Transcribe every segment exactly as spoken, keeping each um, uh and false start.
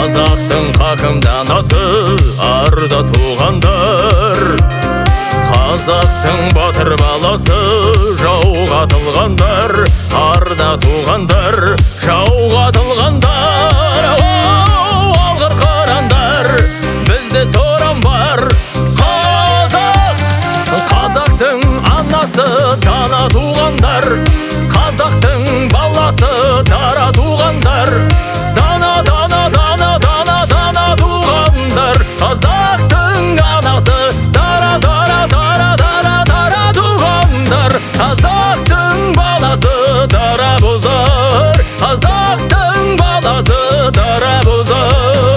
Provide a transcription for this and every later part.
Қазақтың хакімданасы арда туғандар, қазақтың батыр баласы жауға атылғандар, арда туғандар, жауға атылғандар. Алғыр қырандар, бізде торан бар. Қазақ, қазақтың анасы дана туғандар, қазақтың баласы дара туғандар. Дана, дана, дана, дана, дана туғандар. Қазақтың анасы дара, дара, дара, дара, дара туғандар. Қазақтың баласы дара бұзар, қазақтың баласы дара бұзар.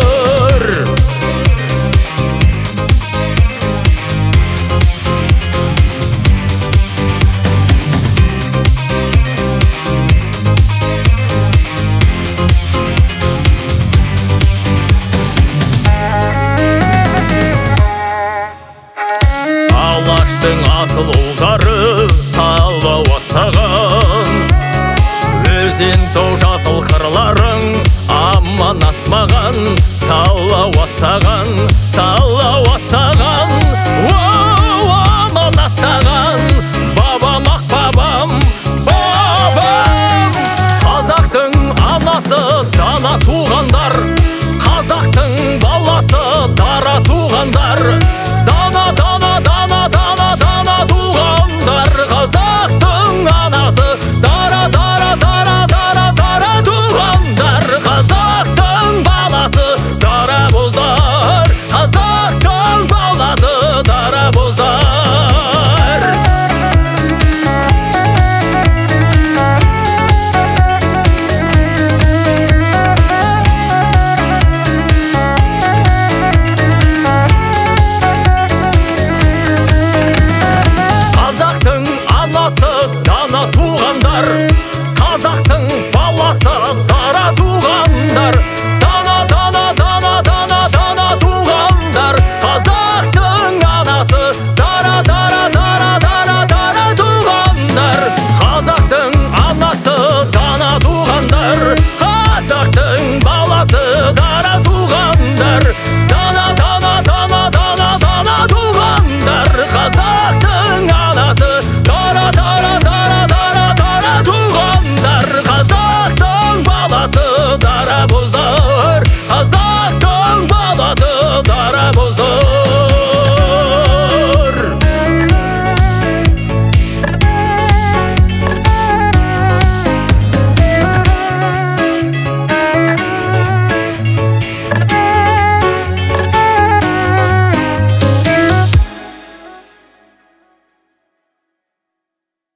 Алаштың асыл ұлдары салауат саған, өзен тау жасыл қырларың аманат маған. Салауат саған, салауат саған, оу, аманаттаған бабам, ақ бабам, бабам. Қазақтың анасы дана туғандар, қазақтың баласы дара туғандар.